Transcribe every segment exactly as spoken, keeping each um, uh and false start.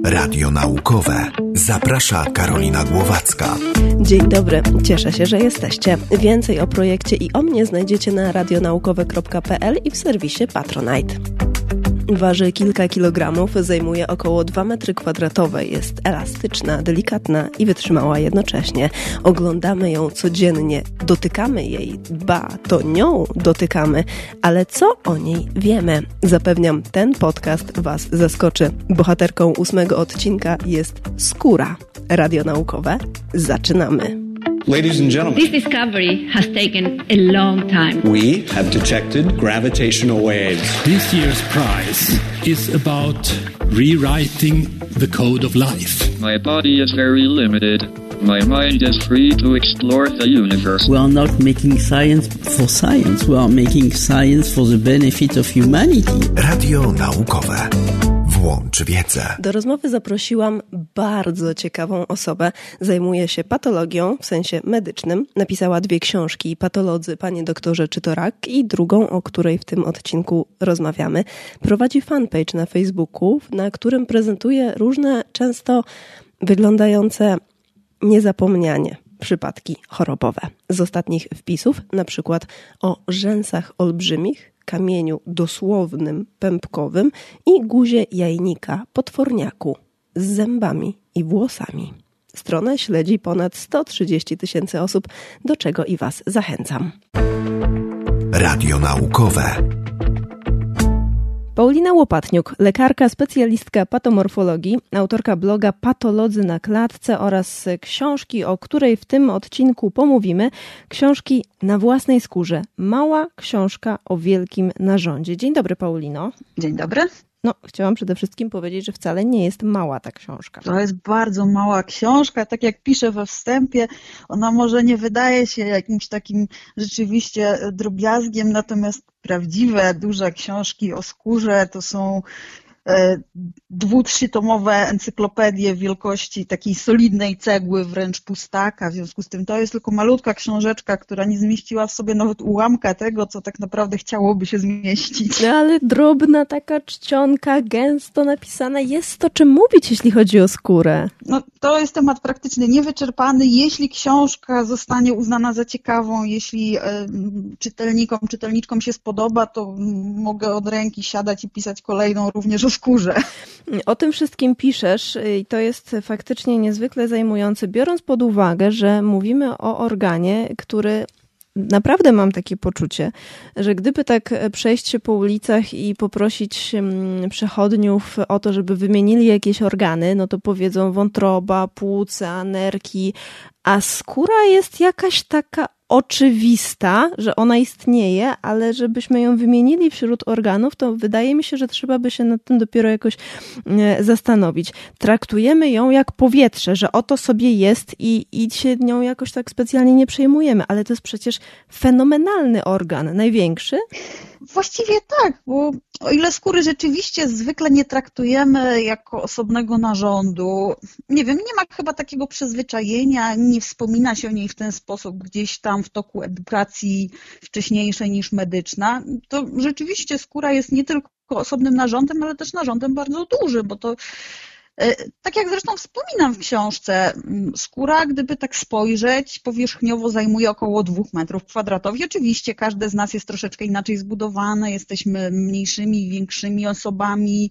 Radio Naukowe. Zaprasza Karolina Głowacka. Dzień dobry, cieszę się, że jesteście. Więcej o projekcie i o mnie znajdziecie na radionaukowe kropka p l i w serwisie Patronite. Waży kilka kilogramów, zajmuje około dwa metry kwadratowe, jest elastyczna, delikatna i wytrzymała jednocześnie. Oglądamy ją codziennie, dotykamy jej, ba, to nią dotykamy, ale co o niej wiemy? Zapewniam, ten podcast Was zaskoczy. Bohaterką ósmego odcinka jest skóra. Radio Naukowe, zaczynamy. Ladies and gentlemen, this discovery has taken a long time. We have detected gravitational waves. This year's prize is about rewriting the code of life. My body is very limited. My mind is free to explore the universe. We are not making science for science. We are making science for the benefit of humanity. Radio Naukowe. Włącz wiedzę. Do rozmowy zaprosiłam bardzo ciekawą osobę. Zajmuje się patologią w sensie medycznym. Napisała dwie książki, Patolodzy, panie doktorze, czy to rak, i drugą, o której w tym odcinku rozmawiamy. Prowadzi fanpage na Facebooku, na którym prezentuje różne, często wyglądające niezapomnianie przypadki chorobowe. Z ostatnich wpisów, na przykład o rzęsach olbrzymich, kamieniu dosłownym pępkowym i guzie jajnika potworniaku z zębami i włosami. Stronę śledzi ponad sto trzydzieści tysięcy osób, do czego i Was zachęcam. Radio Naukowe. Paulina Łopatniuk, lekarka, specjalistka patomorfologii, autorka bloga Patolodzy na klatce oraz książki, o której w tym odcinku pomówimy, książki Na własnej skórze. Mała książka o wielkim narządzie. Dzień dobry, Paulino. Dzień dobry. No, chciałam przede wszystkim powiedzieć, że wcale nie jest mała ta książka. To jest bardzo mała książka, tak jak piszę we wstępie, ona może nie wydaje się jakimś takim rzeczywiście drobiazgiem, natomiast prawdziwe, duże książki o skórze to są dwu-, trzytomowe encyklopedie wielkości takiej solidnej cegły, wręcz pustaka. W związku z tym to jest tylko malutka książeczka, która nie zmieściła w sobie nawet ułamka tego, co tak naprawdę chciałoby się zmieścić. No, ale drobna taka czcionka, gęsto napisana, jest to czym mówić, jeśli chodzi o skórę. No, to jest temat praktycznie niewyczerpany. Jeśli książka zostanie uznana za ciekawą, jeśli y, czytelnikom, czytelniczkom się spodoba, to mogę od ręki siadać i pisać kolejną również o skórze. O tym wszystkim piszesz i to jest faktycznie niezwykle zajmujące, biorąc pod uwagę, że mówimy o organie, który naprawdę mam takie poczucie, że gdyby tak przejść się po ulicach i poprosić przechodniów o to, żeby wymienili jakieś organy, no to powiedzą wątroba, płuca, nerki, a skóra jest jakaś taka oczywista, że ona istnieje, ale żebyśmy ją wymienili wśród organów, to wydaje mi się, że trzeba by się nad tym dopiero jakoś zastanowić. Traktujemy ją jak powietrze, że oto sobie jest i, i się nią jakoś tak specjalnie nie przejmujemy, ale to jest przecież fenomenalny organ, największy. Właściwie tak, bo o ile skóry rzeczywiście zwykle nie traktujemy jako osobnego narządu, nie wiem, nie ma chyba takiego przyzwyczajenia, nie wspomina się o niej w ten sposób gdzieś tam w toku edukacji wcześniejszej niż medyczna, to rzeczywiście skóra jest nie tylko osobnym narządem, ale też narządem bardzo dużym, bo to tak jak zresztą wspominam w książce, skóra, gdyby tak spojrzeć, powierzchniowo zajmuje około dwóch metrów kwadratowych. Oczywiście każde z nas jest troszeczkę inaczej zbudowane, jesteśmy mniejszymi, większymi osobami.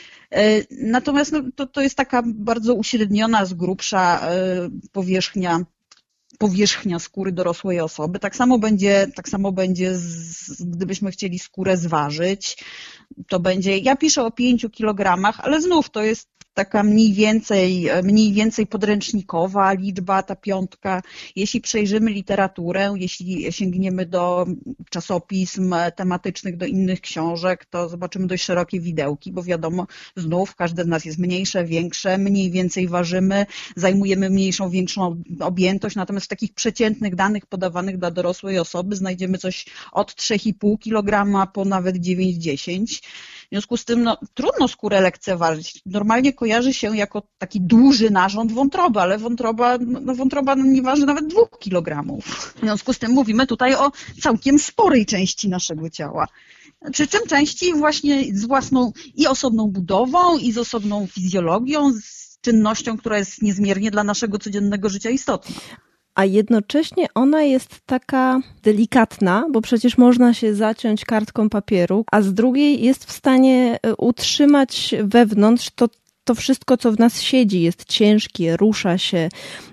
Natomiast no, to, to jest taka bardzo uśredniona, z grubsza powierzchnia powierzchnia skóry dorosłej osoby. Tak samo będzie, tak samo będzie z, gdybyśmy chcieli skórę zważyć, to będzie, ja piszę o pięciu kilogramach, ale znów to jest taka mniej więcej, mniej więcej podręcznikowa liczba, ta piątka. Jeśli przejrzymy literaturę, jeśli sięgniemy do czasopism tematycznych, do innych książek, to zobaczymy dość szerokie widełki, bo wiadomo, znów każde z nas jest mniejsze, większe, mniej więcej ważymy, zajmujemy mniejszą, większą objętość, natomiast w takich przeciętnych danych podawanych dla dorosłej osoby znajdziemy coś od trzy i pół kilograma po nawet dziewięć do dziesięciu. W związku z tym no, trudno skórę lekceważyć. Normalnie kojarzy się jako taki duży narząd wątroby, ale wątroba, no, wątroba no, nie waży nawet dwóch kilogramów. W związku z tym mówimy tutaj o całkiem sporej części naszego ciała. Przy czym częściej właśnie z własną i osobną budową, i z osobną fizjologią, z czynnością, która jest niezmiernie dla naszego codziennego życia istotna. A jednocześnie ona jest taka delikatna, bo przecież można się zaciąć kartką papieru, a z drugiej jest w stanie utrzymać wewnątrz to, to wszystko, co w nas siedzi, jest ciężkie, rusza się,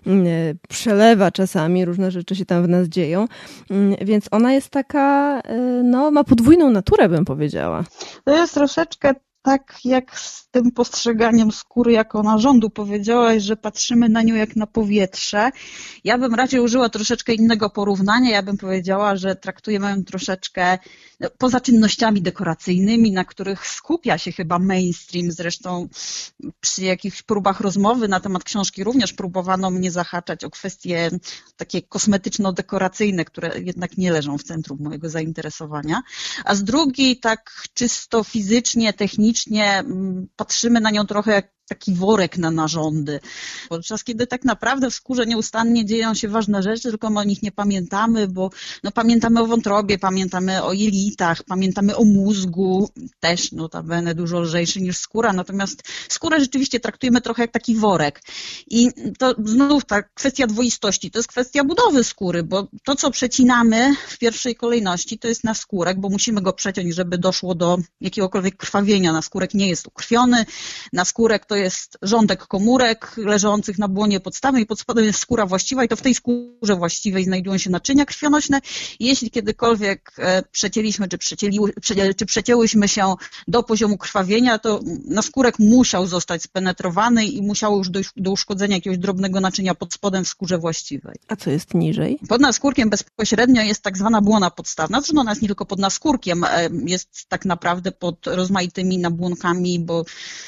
przelewa czasami, różne rzeczy się tam w nas dzieją, więc ona jest taka, no ma podwójną naturę, bym powiedziała. To jest troszeczkę tak jak z tym postrzeganiem skóry jako narządu. Powiedziałaś, że patrzymy na nią jak na powietrze. Ja bym raczej użyła troszeczkę innego porównania. Ja bym powiedziała, że traktujemy ją troszeczkę no, poza czynnościami dekoracyjnymi, na których skupia się chyba mainstream. Zresztą przy jakichś próbach rozmowy na temat książki również próbowano mnie zahaczać o kwestie takie kosmetyczno-dekoracyjne, które jednak nie leżą w centrum mojego zainteresowania. A z drugiej tak czysto fizycznie, technicznie patrzymy na nią trochę jak taki worek na narządy. Podczas kiedy tak naprawdę w skórze nieustannie dzieją się ważne rzeczy, tylko my o nich nie pamiętamy, bo no, pamiętamy o wątrobie, pamiętamy o jelitach, pamiętamy o mózgu, też notabene dużo lżejszy niż skóra, natomiast skórę rzeczywiście traktujemy trochę jak taki worek. I to znów ta kwestia dwoistości, to jest kwestia budowy skóry, bo to, co przecinamy w pierwszej kolejności, to jest naskórek, bo musimy go przeciąć, żeby doszło do jakiegokolwiek krwawienia. Naskórek nie jest ukrwiony, naskórek to jest rządek komórek leżących na błonie podstawnej, pod spodem jest skóra właściwa i to w tej skórze właściwej znajdują się naczynia krwionośne. Jeśli kiedykolwiek przecięliśmy, czy, przecięli, czy przecięłyśmy się do poziomu krwawienia, to naskórek musiał zostać spenetrowany i musiało już dojść do uszkodzenia jakiegoś drobnego naczynia pod spodem w skórze właściwej. A co jest niżej? Pod naskórkiem bezpośrednio jest tak zwana błona podstawna. Zresztą ona jest nie tylko pod naskórkiem, jest tak naprawdę pod rozmaitymi nabłonkami, bo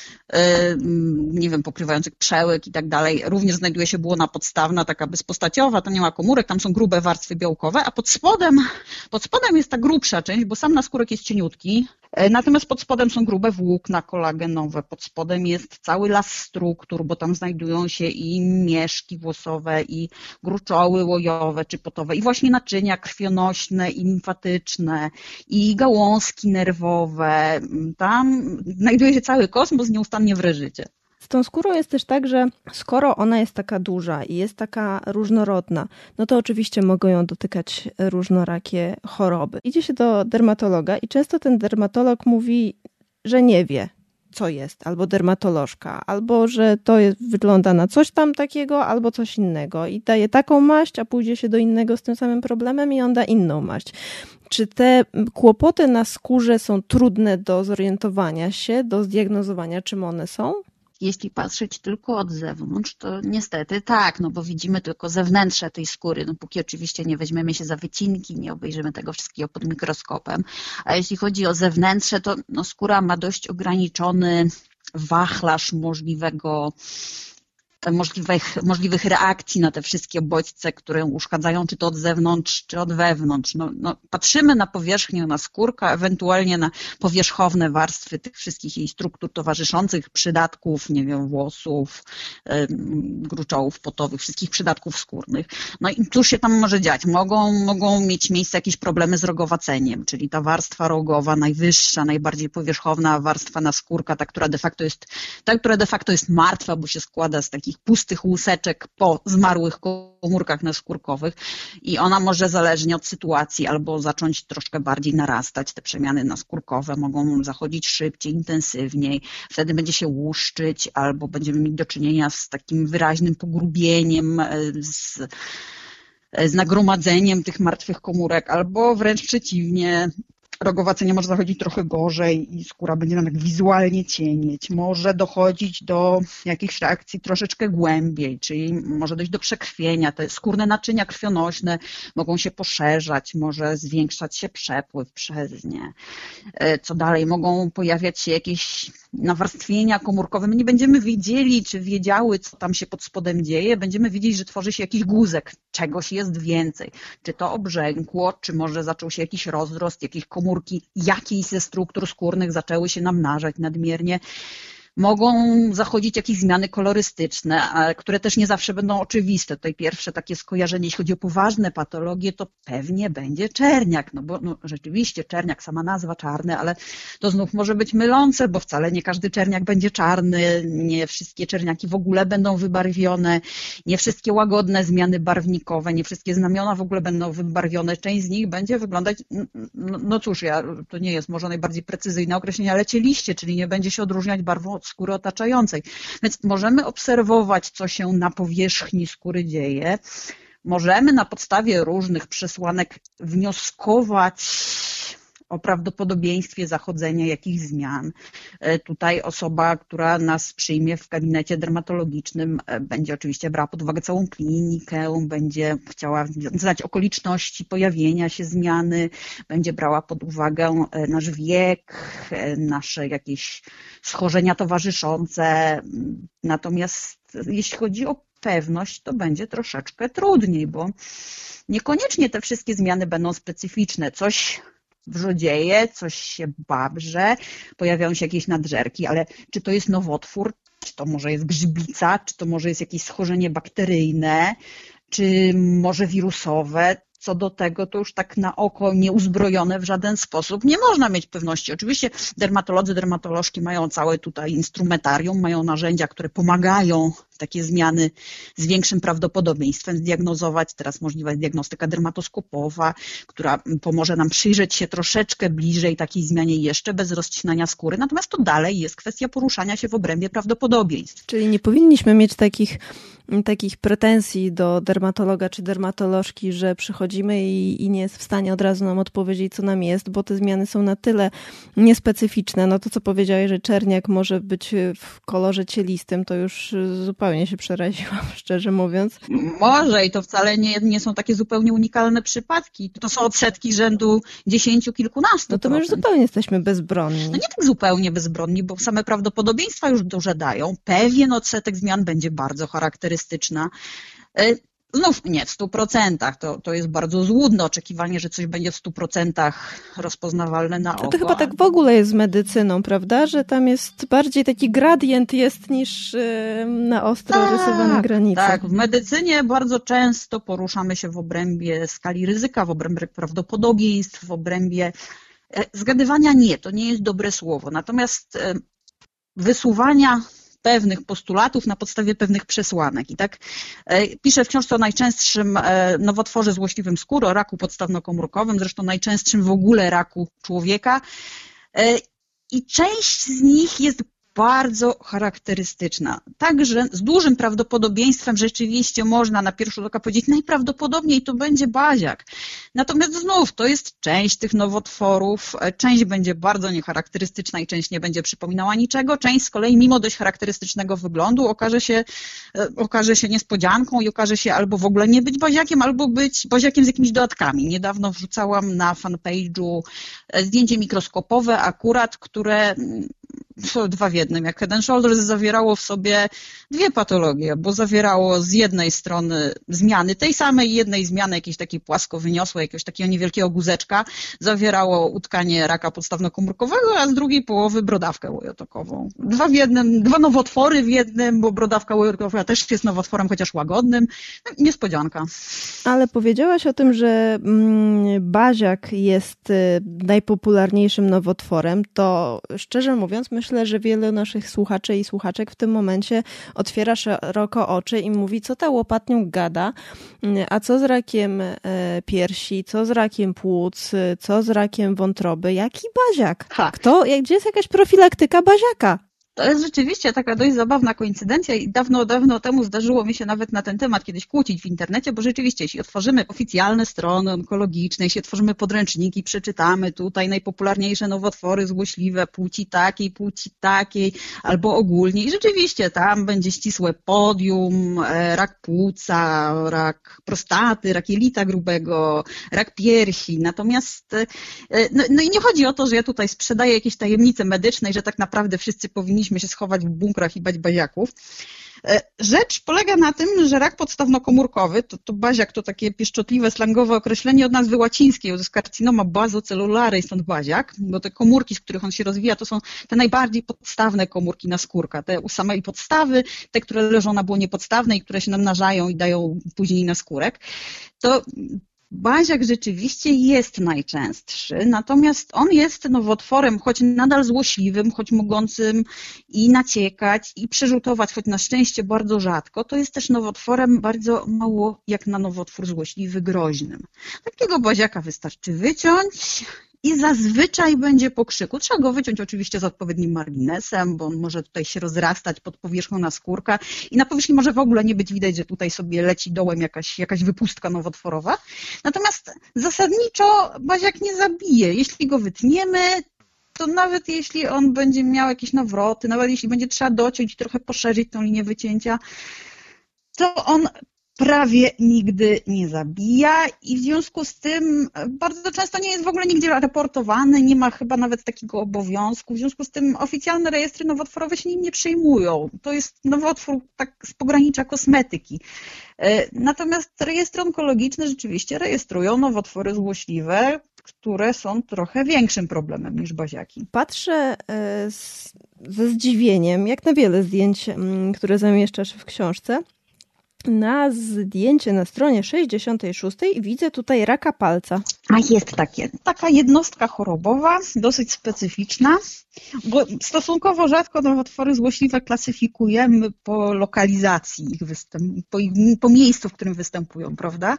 nie wiem, pokrywających przełyk i tak dalej. Również znajduje się błona podstawna, taka bezpostaciowa, to nie ma komórek, tam są grube warstwy białkowe, a pod spodem, pod spodem jest ta grubsza część, bo sam naskórek jest cieniutki, natomiast pod spodem są grube włókna kolagenowe, pod spodem jest cały las struktur, bo tam znajdują się i mieszki włosowe, i gruczoły łojowe czy potowe, i właśnie naczynia krwionośne i limfatyczne, i gałązki nerwowe. Tam znajduje się cały kosmos nieustannie wre życie. Z tą skórą jest też tak, że skoro ona jest taka duża i jest taka różnorodna, no to oczywiście mogą ją dotykać różnorakie choroby. Idzie się do dermatologa i często ten dermatolog mówi, że nie wie, co jest, albo dermatolożka, albo że to jest, wygląda na coś tam takiego, albo coś innego i daje taką maść, a pójdzie się do innego z tym samym problemem i on da inną maść. Czy te kłopoty na skórze są trudne do zorientowania się, do zdiagnozowania, czym one są? Jeśli patrzeć tylko od zewnątrz, to niestety tak, no bo widzimy tylko zewnętrze tej skóry, no póki oczywiście nie weźmiemy się za wycinki, nie obejrzymy tego wszystkiego pod mikroskopem, a jeśli chodzi o zewnętrze, to no, skóra ma dość ograniczony wachlarz możliwego Możliwych, możliwych reakcji na te wszystkie bodźce, które uszkadzają czy to od zewnątrz, czy od wewnątrz. No, no, patrzymy na powierzchnię, na skórkę, ewentualnie na powierzchowne warstwy tych wszystkich jej struktur towarzyszących, przydatków, nie wiem, włosów, yy, gruczołów potowych, wszystkich przydatków skórnych. No i cóż się tam może dziać? Mogą, mogą mieć miejsce jakieś problemy z rogowaceniem, czyli ta warstwa rogowa, najwyższa, najbardziej powierzchowna warstwa naskórka, ta, która de facto jest, ta, która de facto jest martwa, bo się składa z takich pustych łuseczek po zmarłych komórkach naskórkowych i ona może zależnie od sytuacji albo zacząć troszkę bardziej narastać. Te przemiany naskórkowe mogą zachodzić szybciej, intensywniej. Wtedy będzie się łuszczyć albo będziemy mieć do czynienia z takim wyraźnym pogrubieniem, z, z nagromadzeniem tych martwych komórek albo wręcz przeciwnie. Rogowacenie może zachodzić trochę gorzej i skóra będzie nam tak wizualnie cienieć. Może dochodzić do jakichś reakcji troszeczkę głębiej, czyli może dojść do przekrwienia. Te skórne naczynia krwionośne mogą się poszerzać, może zwiększać się przepływ przez nie. Co dalej? Mogą pojawiać się jakieś nawarstwienia komórkowe. My nie będziemy wiedzieli, czy wiedziały, co tam się pod spodem dzieje. Będziemy wiedzieć, że tworzy się jakiś guzek, czegoś jest więcej. Czy to obrzękło, czy może zaczął się jakiś rozrost, jakieś komórki jakiejś ze struktur skórnych zaczęły się namnażać nadmiernie. Mogą zachodzić jakieś zmiany kolorystyczne, które też nie zawsze będą oczywiste. Tutaj pierwsze takie skojarzenie, jeśli chodzi o poważne patologie, to pewnie będzie czerniak, no bo no, rzeczywiście czerniak, sama nazwa czarny, ale to znów może być mylące, bo wcale nie każdy czerniak będzie czarny, nie wszystkie czerniaki w ogóle będą wybarwione, nie wszystkie łagodne zmiany barwnikowe, nie wszystkie znamiona w ogóle będą wybarwione, część z nich będzie wyglądać, no, no cóż, ja, to nie jest może najbardziej precyzyjne określenie, ale cieliście, czyli nie będzie się odróżniać barwą od skóry otaczającej. Więc możemy obserwować, co się na powierzchni skóry dzieje. Możemy na podstawie różnych przesłanek wnioskować o prawdopodobieństwie zachodzenia jakichś zmian. Tutaj osoba, która nas przyjmie w gabinecie dermatologicznym, będzie oczywiście brała pod uwagę całą klinikę, będzie chciała znać okoliczności pojawienia się zmiany, będzie brała pod uwagę nasz wiek, nasze jakieś schorzenia towarzyszące. Natomiast jeśli chodzi o pewność, to będzie troszeczkę trudniej, bo niekoniecznie te wszystkie zmiany będą specyficzne. Coś wrzodzieje, coś się babrze, pojawiają się jakieś nadżerki, ale czy to jest nowotwór, czy to może jest grzybica, czy to może jest jakieś schorzenie bakteryjne, czy może wirusowe. Co do tego, to już tak na oko nieuzbrojone w żaden sposób nie można mieć pewności. Oczywiście dermatolodzy, dermatolożki mają całe tutaj instrumentarium, mają narzędzia, które pomagają takie zmiany z większym prawdopodobieństwem zdiagnozować. Teraz możliwa jest diagnostyka dermatoskopowa, która pomoże nam przyjrzeć się troszeczkę bliżej takiej zmianie jeszcze bez rozcinania skóry. Natomiast to dalej jest kwestia poruszania się w obrębie prawdopodobieństw. Czyli nie powinniśmy mieć takich, takich pretensji do dermatologa czy dermatolożki, że przychodzimy i, i nie jest w stanie od razu nam odpowiedzieć, co nam jest, bo te zmiany są na tyle niespecyficzne. No to, co powiedziałeś, że czerniak może być w kolorze cielistym, to już zupełnie się przeraziłam, szczerze mówiąc. Może i to wcale nie, nie są takie zupełnie unikalne przypadki. To są odsetki rzędu dziesięciu, kilkunastu. No to my już zupełnie jesteśmy bezbronni. No nie tak zupełnie bezbronni, bo same prawdopodobieństwa już dużo dają. Pewien odsetek zmian będzie bardzo charakterystyczna. Znów nie w stu procentach, to, to jest bardzo złudne oczekiwanie, że coś będzie w stu procentach rozpoznawalne na oko. To, to chyba tak w ogóle jest z medycyną, prawda? Że tam jest bardziej taki gradient jest niż na ostro tak, rysowane granice. Tak, w medycynie bardzo często poruszamy się w obrębie skali ryzyka, w obrębie prawdopodobieństw, w obrębie zgadywania nie, to nie jest dobre słowo. Natomiast wysuwania pewnych postulatów na podstawie pewnych przesłanek. I tak piszę w książce o najczęstszym nowotworze złośliwym skóry, o raku podstawnokomórkowym, zresztą najczęstszym w ogóle raku człowieka. I część z nich jest bardzo charakterystyczna. Także z dużym prawdopodobieństwem rzeczywiście można na pierwszy rzut oka powiedzieć, najprawdopodobniej to będzie baziak. Natomiast znów to jest część tych nowotworów, część będzie bardzo niecharakterystyczna i część nie będzie przypominała niczego, część z kolei mimo dość charakterystycznego wyglądu okaże się, okaże się niespodzianką i okaże się albo w ogóle nie być baziakiem, albo być baziakiem z jakimiś dodatkami. Niedawno wrzucałam na fanpage'u zdjęcie mikroskopowe akurat, które dwa w jednym, jak Head and Shoulders zawierało w sobie dwie patologie, bo zawierało z jednej strony zmiany tej samej, jednej zmiany jakiejś takiej płasko wyniosłej, jakiegoś takiego niewielkiego guzeczka, zawierało utkanie raka podstawnokomórkowego, a z drugiej połowy brodawkę łojotokową. Dwa w jednym, dwa nowotwory w jednym, bo brodawka łojotokowa też jest nowotworem, chociaż łagodnym. Niespodzianka. Ale powiedziałaś o tym, że baziak jest najpopularniejszym nowotworem, to szczerze mówiąc myślę, że wielu naszych słuchaczy i słuchaczek w tym momencie otwiera szeroko oczy i mówi, co ta łopatnią gada, a co z rakiem piersi, co z rakiem płuc, co z rakiem wątroby, jaki baziak? Ha. Kto, gdzie jest jakaś profilaktyka baziaka? To jest rzeczywiście taka dość zabawna koincydencja i dawno, dawno temu zdarzyło mi się nawet na ten temat kiedyś kłócić w internecie, bo rzeczywiście, jeśli otworzymy oficjalne strony onkologiczne, jeśli otworzymy podręczniki, przeczytamy tutaj najpopularniejsze nowotwory złośliwe płci takiej, płci takiej, albo ogólnie i rzeczywiście tam będzie ścisłe podium, rak płuca, rak prostaty, rak jelita grubego, rak piersi, natomiast no, no i nie chodzi o to, że ja tutaj sprzedaję jakieś tajemnice medyczne i że tak naprawdę wszyscy powinniśmy się schować w bunkrach i bać baziaków. Rzecz polega na tym, że rak podstawnokomórkowy, to, to baziak to takie pieszczotliwe, slangowe określenie od nazwy łacińskiej, to jest carcinoma bazocelularis, stąd baziak, bo te komórki, z których on się rozwija, to są te najbardziej podstawne komórki naskórka, te u samej podstawy, te, które leżą na błonie podstawnej i które się namnażają i dają później naskórek. To baziak rzeczywiście jest najczęstszy, natomiast on jest nowotworem, choć nadal złośliwym, choć mogącym i naciekać, i przerzutować, choć na szczęście bardzo rzadko, to jest też nowotworem bardzo mało jak na nowotwór złośliwy groźnym. Takiego baziaka wystarczy wyciąć i zazwyczaj będzie po krzyku. Trzeba go wyciąć oczywiście z odpowiednim marginesem, bo on może tutaj się rozrastać pod powierzchnią naskórka i na powierzchni może w ogóle nie być widać, że tutaj sobie leci dołem jakaś, jakaś wypustka nowotworowa. Natomiast zasadniczo baziak nie zabije. Jeśli go wytniemy, to nawet jeśli on będzie miał jakieś nawroty, nawet jeśli będzie trzeba dociąć i trochę poszerzyć tą linię wycięcia, to on prawie nigdy nie zabija i w związku z tym bardzo często nie jest w ogóle nigdzie raportowany, nie ma chyba nawet takiego obowiązku, w związku z tym oficjalne rejestry nowotworowe się nim nie przejmują. To jest nowotwór tak z pogranicza kosmetyki. Natomiast rejestry onkologiczne rzeczywiście rejestrują nowotwory złośliwe, które są trochę większym problemem niż baziaki. Patrzę z, ze zdziwieniem, jak na wiele zdjęć, które zamieszczasz w książce, na zdjęcie na stronie sześćdziesiątej szóstej i widzę tutaj raka palca. A jest takie, taka jednostka chorobowa, dosyć specyficzna, bo stosunkowo rzadko nowotwory złośliwe klasyfikujemy po lokalizacji ich występ, po, ich, po miejscu, w którym występują, prawda?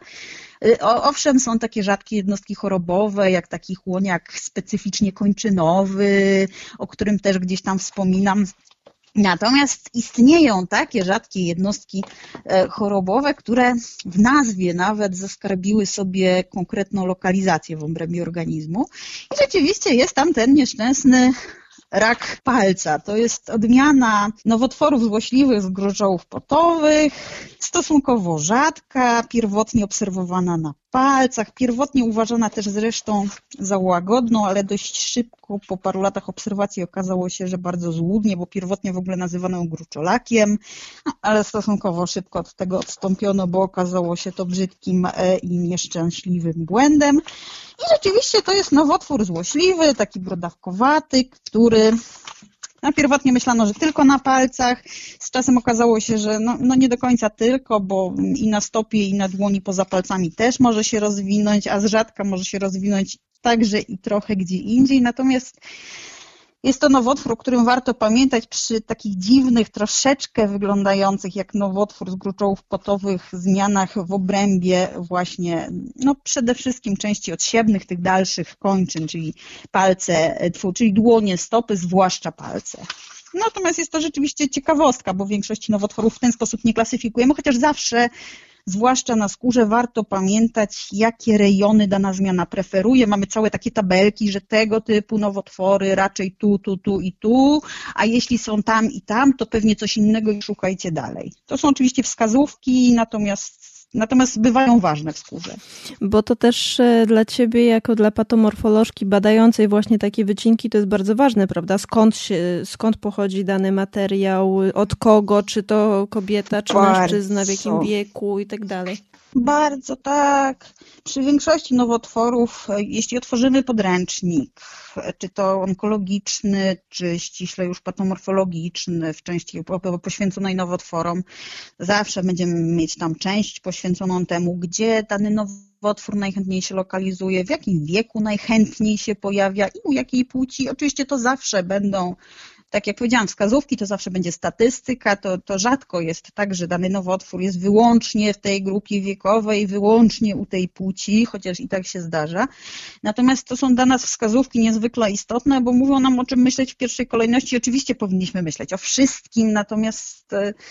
O, owszem, są takie rzadkie jednostki chorobowe, jak taki chłoniak specyficznie kończynowy, o którym też gdzieś tam wspominam. Natomiast istnieją takie rzadkie jednostki chorobowe, które w nazwie nawet zaskarbiły sobie konkretną lokalizację w obrębie organizmu. I rzeczywiście jest tam ten nieszczęsny rak palca. To jest odmiana nowotworów złośliwych z gruczołów potowych, stosunkowo rzadka, pierwotnie obserwowana na palcach, pierwotnie uważana też zresztą za łagodną, ale dość szybko po paru latach obserwacji okazało się, że bardzo złudnie, bo pierwotnie w ogóle nazywano ją gruczolakiem, ale stosunkowo szybko od tego odstąpiono, bo okazało się to brzydkim i nieszczęśliwym błędem. I rzeczywiście to jest nowotwór złośliwy, taki brodawkowaty, który no, pierwotnie myślano, że tylko na palcach. Z czasem okazało się, że no, no nie do końca tylko, bo i na stopie, i na dłoni poza palcami też może się rozwinąć, a z rzadka może się rozwinąć także i trochę gdzie indziej. Natomiast jest to nowotwór, o którym warto pamiętać przy takich dziwnych, troszeczkę wyglądających jak nowotwór z gruczołów potowych zmianach w obrębie właśnie, no przede wszystkim części odsiewnych, tych dalszych kończyn, czyli palce, czyli dłonie, stopy, zwłaszcza palce. Natomiast jest to rzeczywiście ciekawostka, bo w większości nowotworów w ten sposób nie klasyfikujemy, chociaż zawsze, zwłaszcza na skórze, warto pamiętać, jakie rejony dana zmiana preferuje. Mamy całe takie tabelki, że tego typu nowotwory raczej tu, tu, tu i tu, a jeśli są tam i tam, to pewnie coś innego i szukajcie dalej. To są oczywiście wskazówki, natomiast Natomiast bywają ważne w skórze. Bo to też dla ciebie, jako dla patomorfolożki badającej właśnie takie wycinki, to jest bardzo ważne, prawda? Skąd się, skąd pochodzi dany materiał, od kogo, czy to kobieta, czy bardzo. mężczyzna, w jakim wieku i tak dalej. Bardzo tak. Przy większości nowotworów, jeśli otworzymy podręcznik, czy to onkologiczny, czy ściśle już patomorfologiczny, w części poświęconej nowotworom, zawsze będziemy mieć tam część poświęconą temu, gdzie dany nowotwór najchętniej się lokalizuje, w jakim wieku najchętniej się pojawia i u jakiej płci. Oczywiście to zawsze będą, tak jak powiedziałam, wskazówki, to zawsze będzie statystyka, to, to rzadko jest tak, że dany nowotwór jest wyłącznie w tej grupie wiekowej, wyłącznie u tej płci, chociaż i tak się zdarza. Natomiast to są dla nas wskazówki niezwykle istotne, bo mówią nam, o czym myśleć w pierwszej kolejności. Oczywiście powinniśmy myśleć o wszystkim, natomiast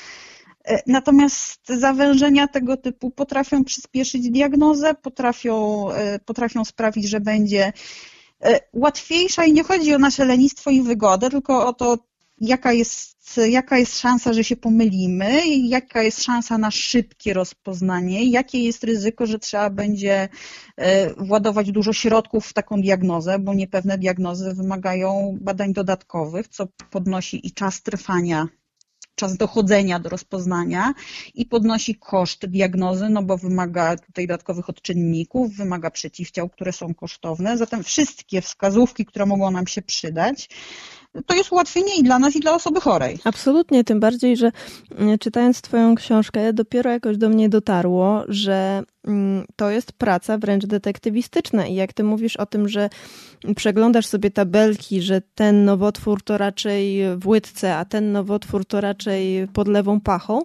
Natomiast zawężenia tego typu potrafią przyspieszyć diagnozę, potrafią, potrafią sprawić, że będzie łatwiejsza i nie chodzi o nasze lenistwo i wygodę, tylko o to, jaka jest, jaka jest szansa, że się pomylimy, jaka jest szansa na szybkie rozpoznanie, jakie jest ryzyko, że trzeba będzie władować dużo środków w taką diagnozę, bo niepewne diagnozy wymagają badań dodatkowych, co podnosi i czas trwania czas dochodzenia do rozpoznania i podnosi koszty diagnozy, no bo wymaga tutaj dodatkowych odczynników, wymaga przeciwciał, które są kosztowne. Zatem wszystkie wskazówki, które mogą nam się przydać, to jest ułatwienie i dla nas, i dla osoby chorej. Absolutnie, tym bardziej, że czytając twoją książkę, dopiero jakoś do mnie dotarło, że to jest praca wręcz detektywistyczna i jak ty mówisz o tym, że przeglądasz sobie tabelki, że ten nowotwór to raczej w łydce, a ten nowotwór to raczej pod lewą pachą,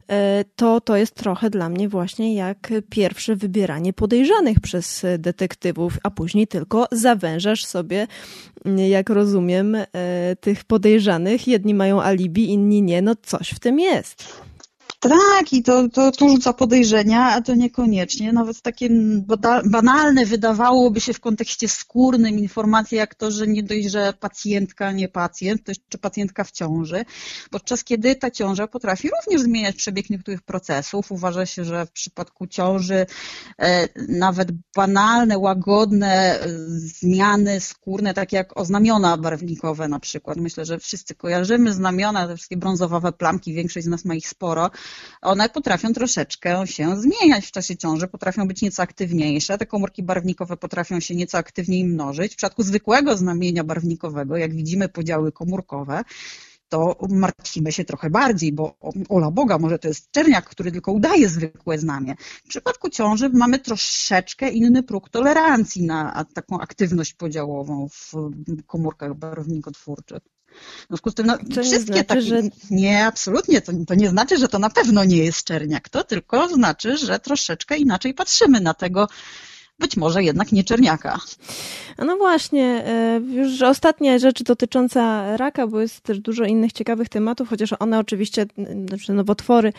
to to jest trochę dla mnie właśnie jak pierwsze wybieranie podejrzanych przez detektywów, a później tylko zawężasz sobie, jak rozumiem, tych podejrzanych. Jedni mają alibi, inni nie. No coś w tym jest. Tak, i to, to, to rzuca podejrzenia, a to niekoniecznie. Nawet takie banalne wydawałoby się w kontekście skórnym informacje jak to, że nie dość, że pacjentka, nie pacjent, to jeszcze pacjentka w ciąży, podczas kiedy ta ciąża potrafi również zmieniać przebieg niektórych procesów. Uważa się, że w przypadku ciąży e, nawet banalne, łagodne e, zmiany skórne, takie jak oznamiona barwnikowe na przykład. Myślę, że wszyscy kojarzymy znamiona, te wszystkie brązowawe plamki, większość z nas ma ich sporo. One potrafią troszeczkę się zmieniać w czasie ciąży, potrafią być nieco aktywniejsze, te komórki barwnikowe potrafią się nieco aktywniej mnożyć. W przypadku zwykłego znamienia barwnikowego, jak widzimy podziały komórkowe, to martwimy się trochę bardziej, bo ola Boga, może to jest czerniak, który tylko udaje zwykłe znamie. W przypadku ciąży mamy troszeczkę inny próg tolerancji na taką aktywność podziałową w komórkach barwnikotwórczych. W związku z tym, no, to wszystkie nie znaczy, takie... że... Nie, absolutnie. To, to nie znaczy, że to na pewno nie jest czerniak. To tylko znaczy, że troszeczkę inaczej patrzymy na tego, być może jednak nie czerniaka. A no właśnie, już ostatnia rzecz dotycząca raka, bo jest też dużo innych ciekawych tematów, chociaż one oczywiście, znaczy nowotwory,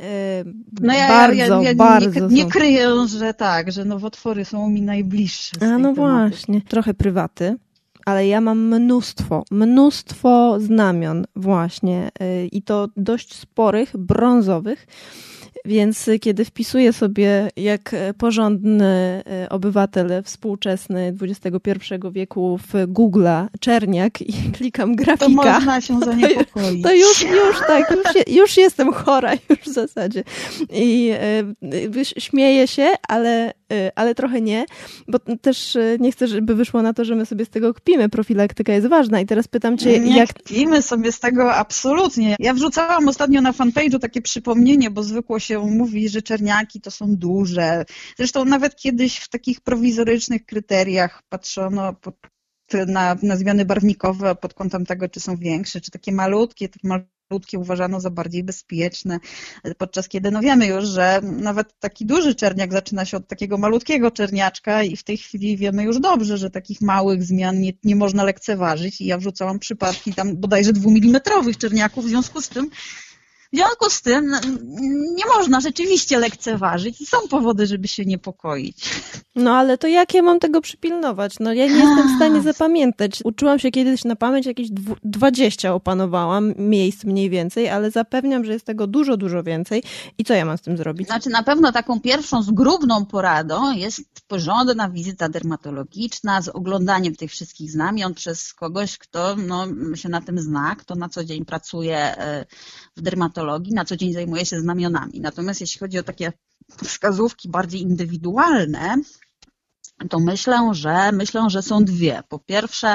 no ja, bardzo, ja, ja, ja bardzo nie, nie kryję, że tak, że nowotwory są mi najbliższe. A no tematy. Właśnie, trochę prywaty. Ale ja mam mnóstwo, mnóstwo znamion właśnie i to dość sporych, brązowych, więc kiedy wpisuję sobie jak porządny obywatel współczesny dwudziestego pierwszego wieku w Google'a czerniak i klikam grafika, to można się zaniepokoić. To już, już tak, już, już jestem chora już w zasadzie. I y, śmieję się, ale, y, ale trochę nie, bo też nie chcę, żeby wyszło na to, że my sobie z tego kpimy. Profilaktyka jest ważna i teraz pytam cię, nie jak... kpimy sobie z tego absolutnie. Ja wrzucałam ostatnio na fanpage'u takie przypomnienie, bo zwykło się mówi, że czerniaki to są duże. Zresztą nawet kiedyś w takich prowizorycznych kryteriach patrzono pod, na, na zmiany barwnikowe pod kątem tego, czy są większe, czy takie malutkie, tak malutkie uważano za bardziej bezpieczne, podczas kiedy no wiemy już, że nawet taki duży czerniak zaczyna się od takiego malutkiego czerniaczka i w tej chwili wiemy już dobrze, że takich małych zmian nie, nie można lekceważyć i ja wrzucałam przypadki tam bodajże dwumilimetrowych czerniaków, w związku z tym W związku z tym nie można rzeczywiście lekceważyć i są powody, żeby się niepokoić. No ale to jak ja mam tego przypilnować? No ja nie jestem w stanie zapamiętać. Uczyłam się kiedyś na pamięć, jakieś dwadzieścia opanowałam miejsc mniej więcej, ale zapewniam, że jest tego dużo, dużo więcej. I co ja mam z tym zrobić? Znaczy na pewno taką pierwszą zgrubną poradą jest porządna wizyta dermatologiczna z oglądaniem tych wszystkich znamion przez kogoś, kto no, się na tym zna, kto na co dzień pracuje w dermatologii, na co dzień zajmuje się znamionami. Natomiast jeśli chodzi o takie wskazówki bardziej indywidualne, to myślę, że myślę, że są dwie. Po pierwsze,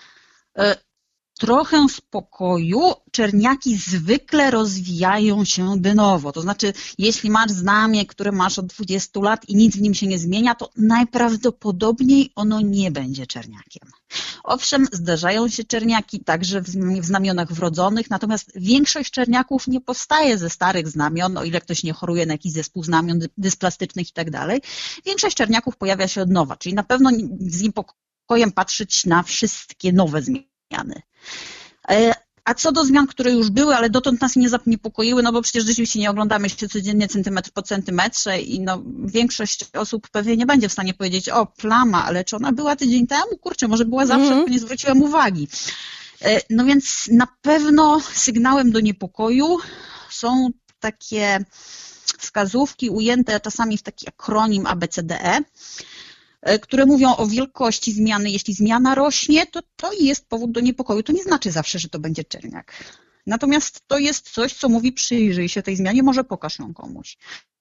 trochę spokoju, czerniaki zwykle rozwijają się de novo. To znaczy, jeśli masz znamie, które masz od dwudziestu lat i nic w nim się nie zmienia, to najprawdopodobniej ono nie będzie czerniakiem. Owszem, zdarzają się czerniaki także w znamionach wrodzonych, natomiast większość czerniaków nie powstaje ze starych znamion, o ile ktoś nie choruje na jakiś zespół znamion dysplastycznych i tak dalej. Większość czerniaków pojawia się od nowa, czyli na pewno z niepokojem patrzeć na wszystkie nowe zmiany. A co do zmian, które już były, ale dotąd nas nie zaniepokoiły, no bo przecież rzeczywiście nie oglądamy się codziennie centymetr po centymetrze i no większość osób pewnie nie będzie w stanie powiedzieć, o plama, ale czy ona była tydzień temu? Kurczę, może była zawsze, mm. tylko nie zwróciłam uwagi. No więc na pewno sygnałem do niepokoju są takie wskazówki ujęte czasami w taki akronim A B C D E, które mówią o wielkości zmiany. Jeśli zmiana rośnie, to to jest powód do niepokoju. To nie znaczy zawsze, że to będzie czerniak. Natomiast to jest coś, co mówi przyjrzyj się tej zmianie, może pokaż ją komuś.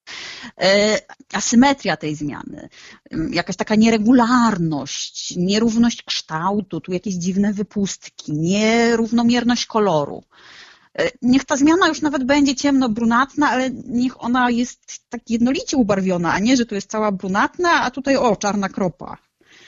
Asymetria tej zmiany, jakaś taka nieregularność, nierówność kształtu, tu jakieś dziwne wypustki, nierównomierność koloru. Niech ta zmiana już nawet będzie ciemno-brunatna, ale niech ona jest tak jednolicie ubarwiona, a nie, że tu jest cała brunatna, a tutaj o, czarna kropa.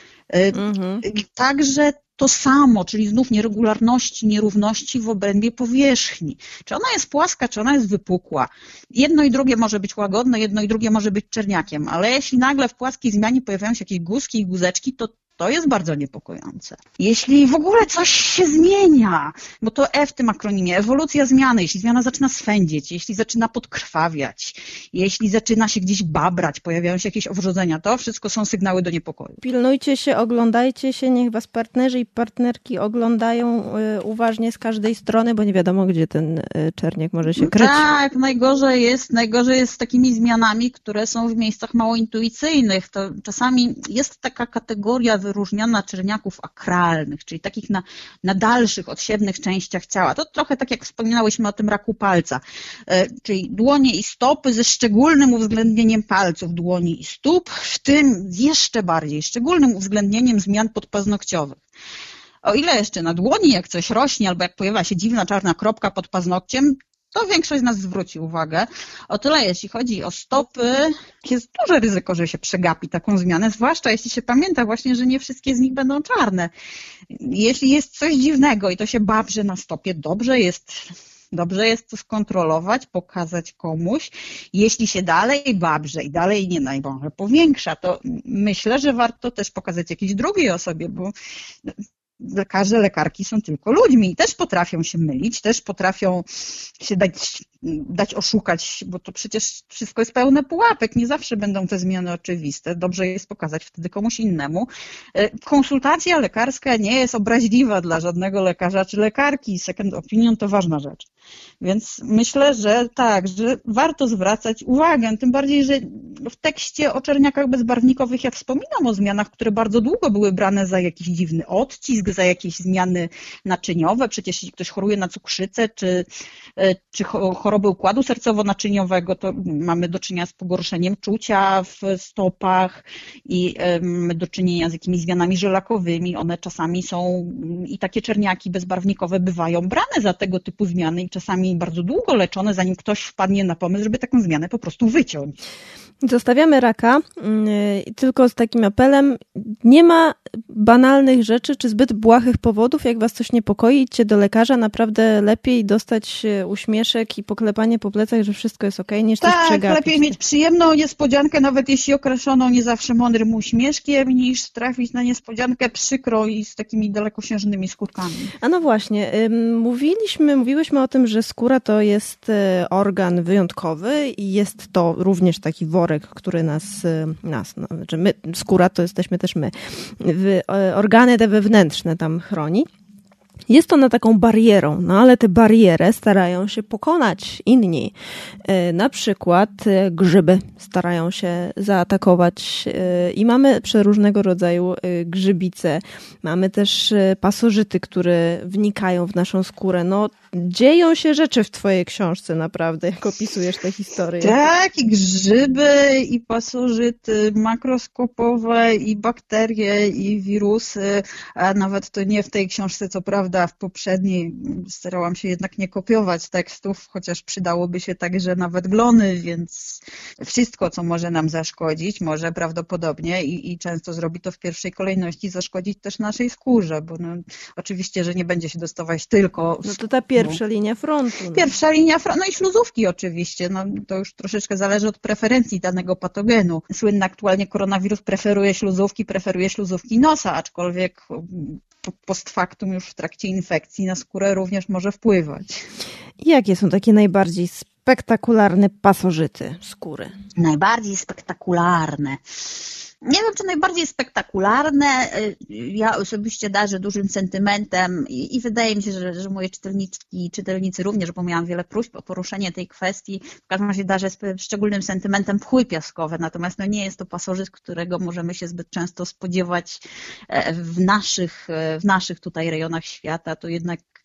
Mhm. Także to samo, czyli znów nieregularności, nierówności w obrębie powierzchni. Czy ona jest płaska, czy ona jest wypukła. Jedno i drugie może być łagodne, jedno i drugie może być czerniakiem, ale jeśli nagle w płaskiej zmianie pojawiają się jakieś guzki i guzeczki, to to jest bardzo niepokojące. Jeśli w ogóle coś się zmienia, bo to E w tym akronimie, ewolucja zmiany, jeśli zmiana zaczyna swędzić, jeśli zaczyna podkrwawiać, jeśli zaczyna się gdzieś babrać, pojawiają się jakieś owrzodzenia, to wszystko są sygnały do niepokoju. Pilnujcie się, oglądajcie się, niech was partnerzy i partnerki oglądają y, uważnie z każdej strony, bo nie wiadomo, gdzie ten y, czerniak może się kryć. Tak, najgorzej jest, najgorzej jest z takimi zmianami, które są w miejscach mało intuicyjnych. To czasami jest taka kategoria wyróżniona czerniaków akralnych, czyli takich na, na dalszych, odsiewnych częściach ciała. To trochę tak jak wspominałyśmy o tym raku palca, czyli dłonie i stopy ze szczególnym uwzględnieniem palców dłoni i stóp, w tym jeszcze bardziej szczególnym uwzględnieniem zmian podpaznokciowych. O ile jeszcze na dłoni, jak coś rośnie, albo jak pojawia się dziwna czarna kropka pod paznokciem, to większość z nas zwróci uwagę. O tyle, jeśli chodzi o stopy, jest duże ryzyko, że się przegapi taką zmianę, zwłaszcza jeśli się pamięta właśnie, że nie wszystkie z nich będą czarne. Jeśli jest coś dziwnego i to się babrze na stopie, dobrze jest, dobrze jest to skontrolować, pokazać komuś. Jeśli się dalej babrze i dalej nie najmniej powiększa, to myślę, że warto też pokazać jakiejś drugiej osobie, bo lekarze, lekarki są tylko ludźmi i też potrafią się mylić, też potrafią się dać, dać oszukać, bo to przecież wszystko jest pełne pułapek, nie zawsze będą te zmiany oczywiste, dobrze jest pokazać wtedy komuś innemu. Konsultacja lekarska nie jest obraźliwa dla żadnego lekarza czy lekarki, second opinion to ważna rzecz. Więc myślę, że tak, że warto zwracać uwagę, tym bardziej, że w tekście o czerniakach bezbarwnikowych ja wspominam o zmianach, które bardzo długo były brane za jakiś dziwny odcisk, za jakieś zmiany naczyniowe. Przecież jeśli ktoś choruje na cukrzycę czy, czy chorobę układu sercowo-naczyniowego, to mamy do czynienia z pogorszeniem czucia w stopach i mamy do czynienia z jakimiś zmianami żelakowymi. One czasami są i takie czerniaki bezbarwnikowe bywają brane za tego typu zmiany i czasami bardzo długo leczone, zanim ktoś wpadnie na pomysł, żeby taką zmianę po prostu wyciąć. Zostawiamy raka, yy, tylko z takim apelem, nie ma banalnych rzeczy czy zbyt błahych powodów, jak was coś niepokoi, idźcie do lekarza, naprawdę lepiej dostać uśmieszek i poklepanie po plecach, że wszystko jest okej, niż tak, coś przegapić. Tak, lepiej mieć przyjemną niespodziankę, nawet jeśli określoną nie zawsze mądrym uśmieszkiem, niż trafić na niespodziankę przykrą i z takimi dalekosiężnymi skutkami. A no właśnie, mówiliśmy, mówiłyśmy o tym, że skóra to jest organ wyjątkowy i jest to również taki worek, który nas, nas no, znaczy my, skóra to jesteśmy też my, organy te wewnętrzne tam chroni. Jest ona taką barierą, no ale tę barierę starają się pokonać inni. Na przykład grzyby starają się zaatakować i mamy przeróżnego rodzaju grzybice. Mamy też pasożyty, które wnikają w naszą skórę. No, dzieją się rzeczy w twojej książce naprawdę, jak opisujesz tę historię. Tak, i grzyby, i pasożyty makroskopowe, i bakterie, i wirusy, a nawet to nie w tej książce, co prawda w poprzedniej starałam się jednak nie kopiować tekstów, chociaż przydałoby się także nawet glony, więc wszystko, co może nam zaszkodzić, może prawdopodobnie i, i często zrobi to w pierwszej kolejności zaszkodzić też naszej skórze, bo no, oczywiście, że nie będzie się dostawać tylko... No to ta pierwsza no, linia frontu. No. Pierwsza linia frontu, no i śluzówki oczywiście, no to już troszeczkę zależy od preferencji danego patogenu. Słynny aktualnie koronawirus preferuje śluzówki, preferuje śluzówki nosa, aczkolwiek post factum już w trakcie infekcji na skórę również może wpływać. Jakie są takie najbardziej spektakularne pasożyty skóry? Najbardziej spektakularne. Nie wiem, czy najbardziej spektakularne. Ja osobiście darzę dużym sentymentem i, i wydaje mi się, że, że moje czytelniczki i czytelnicy również, bo miałam wiele próśb o poruszenie tej kwestii. W każdym razie darzę z szczególnym sentymentem pchły piaskowe, natomiast no nie jest to pasożyt, którego możemy się zbyt często spodziewać w naszych, w naszych tutaj rejonach świata. To jednak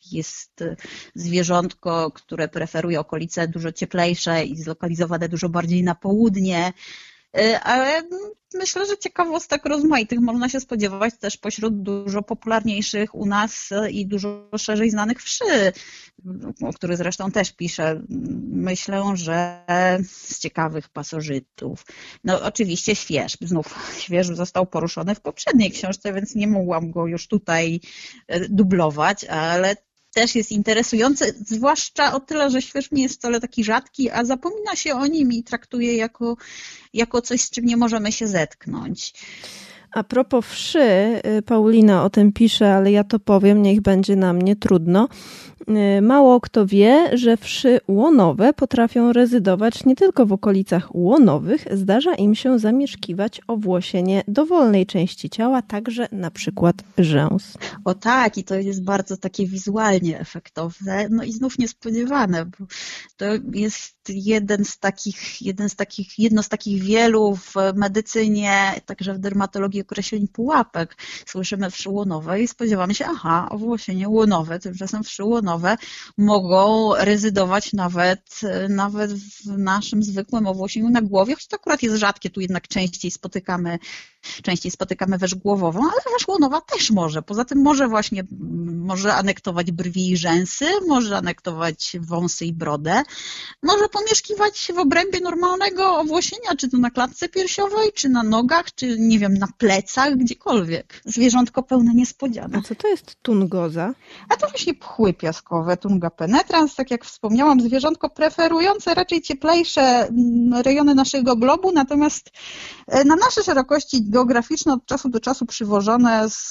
jest zwierzątko, które preferuje okolice dużo cieplejsze i zlokalizowane dużo bardziej na południe. Ale myślę, że ciekawostek rozmaitych można się spodziewać też pośród dużo popularniejszych u nas i dużo szerzej znanych wszy, o których zresztą też piszę. Myślę, że z ciekawych pasożytów. No oczywiście świeżb. Znów świeżb został poruszony w poprzedniej książce, więc nie mogłam go już tutaj dublować, ale też jest interesujący, zwłaszcza o tyle, że świeżb nie jest wcale taki rzadki, a zapomina się o nim i traktuje jako, jako coś, z czym nie możemy się zetknąć. A propos wszy, Paulina o tym pisze, ale ja to powiem, niech będzie na mnie trudno. Mało kto wie, że wszy łonowe potrafią rezydować nie tylko w okolicach łonowych, zdarza im się zamieszkiwać owłosienie dowolnej części ciała, także na przykład rzęs. O tak, i to jest bardzo takie wizualnie efektowne, no i znów niespodziewane, bo to jest jeden z takich, jeden z takich, jedno z takich wielu w medycynie, także w dermatologii określeń pułapek. Słyszymy wszy łonowe i spodziewamy się, aha, owłosienie łonowe, tymczasem wszy łonowe mogą rezydować nawet, nawet w naszym zwykłym owłosieniu na głowie, choć to akurat jest rzadkie, tu jednak częściej spotykamy, częściej spotykamy węż głowową, ale węż łonowa też może. Poza tym może właśnie, może anektować brwi i rzęsy, może anektować wąsy i brodę, może pomieszkiwać w obrębie normalnego owłosienia, czy to na klatce piersiowej, czy na nogach, czy nie wiem, na plecach, gdziekolwiek. Zwierzątko pełne niespodzianek. A co to jest tungoza? A to właśnie pchły piaskowe, Tunga penetrans, tak jak wspomniałam, zwierzątko preferujące raczej cieplejsze rejony naszego globu, natomiast na nasze szerokości geograficzne od czasu do czasu przywożone z,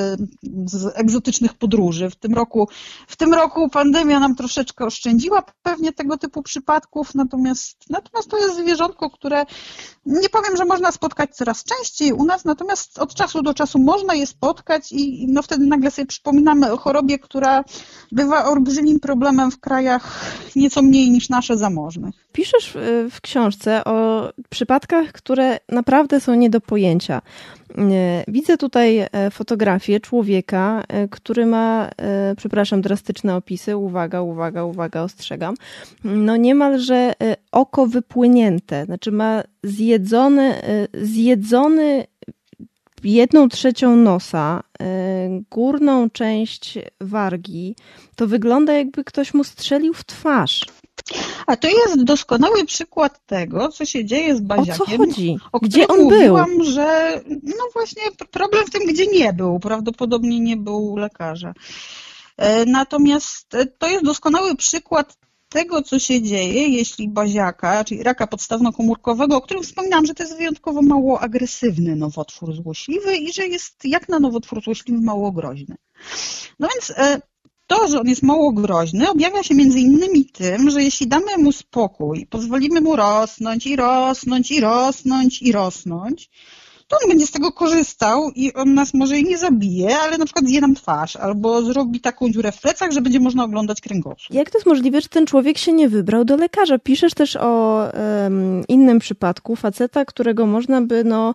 z egzotycznych podróży. W tym roku, w tym roku pandemia nam troszeczkę oszczędziła pewnie tego typu przypadków, natomiast, natomiast to jest zwierzątko, które nie powiem, że można spotkać coraz częściej u nas, natomiast od czasu do czasu można je spotkać i no wtedy nagle sobie przypominamy o chorobie, która bywa olbrzymim problemem w krajach nieco mniej niż nasze zamożnych. Piszesz w książce o przypadkach, które naprawdę są nie do pojęcia. Widzę tutaj fotografię człowieka, który ma, przepraszam, drastyczne opisy. Uwaga, uwaga, uwaga, ostrzegam. No niemalże oko wypłynięte. Znaczy ma zjedzony, zjedzony jedną trzecią nosa, górną część wargi. To wygląda, jakby ktoś mu strzelił w twarz. A to jest doskonały przykład tego, co się dzieje z baziakiem. O co chodzi? O gdzie on mówiłam, był? Że no właśnie problem w tym, gdzie nie był. Prawdopodobnie nie był lekarza. Natomiast to jest doskonały przykład tego, co się dzieje, jeśli baziaka, czyli raka podstawnokomórkowego, o którym wspominałam, że to jest wyjątkowo mało agresywny nowotwór złośliwy i że jest jak na nowotwór złośliwy mało groźny. No więc to, że on jest mało groźny, objawia się między innymi tym, że jeśli damy mu spokój, pozwolimy mu rosnąć i rosnąć i rosnąć i rosnąć, to on będzie z tego korzystał i on nas może i nie zabije, ale na przykład zje nam twarz albo zrobi taką dziurę w plecach, że będzie można oglądać kręgosłup. Jak to jest możliwe, że ten człowiek się nie wybrał do lekarza? Piszesz też o um, innym przypadku faceta, którego można by no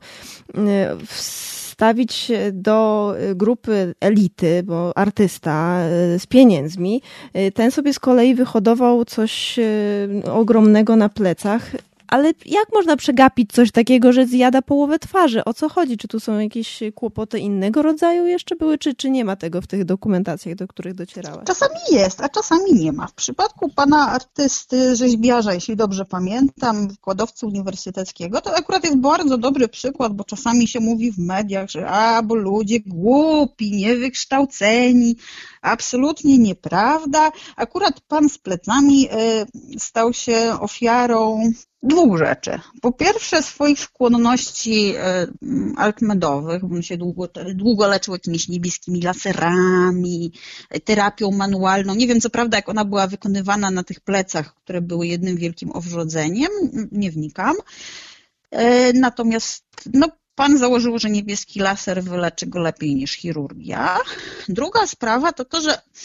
wstawić do grupy elity, bo artysta z pieniędzmi. Ten sobie z kolei wyhodował coś ogromnego na plecach. Ale jak można przegapić coś takiego, że zjada połowę twarzy? O co chodzi? Czy tu są jakieś kłopoty innego rodzaju jeszcze były, czy, czy nie ma tego w tych dokumentacjach, do których docierałaś? Czasami jest, a czasami nie ma. W przypadku pana artysty, rzeźbiarza, jeśli dobrze pamiętam, wykładowcy uniwersyteckiego, to akurat jest bardzo dobry przykład, bo czasami się mówi w mediach, że a, bo ludzie głupi, niewykształceni, absolutnie nieprawda. Akurat pan z plecami y, stał się ofiarą dwóch rzeczy. Po pierwsze swoich skłonności altmedowych, bo on się długo, długo leczył jakimiś niebieskimi laserami, terapią manualną. Nie wiem co prawda, jak ona była wykonywana na tych plecach, które były jednym wielkim owrzodzeniem, nie wnikam. Natomiast no, pan założył, że niebieski laser wyleczy go lepiej niż chirurgia. Druga sprawa to to, że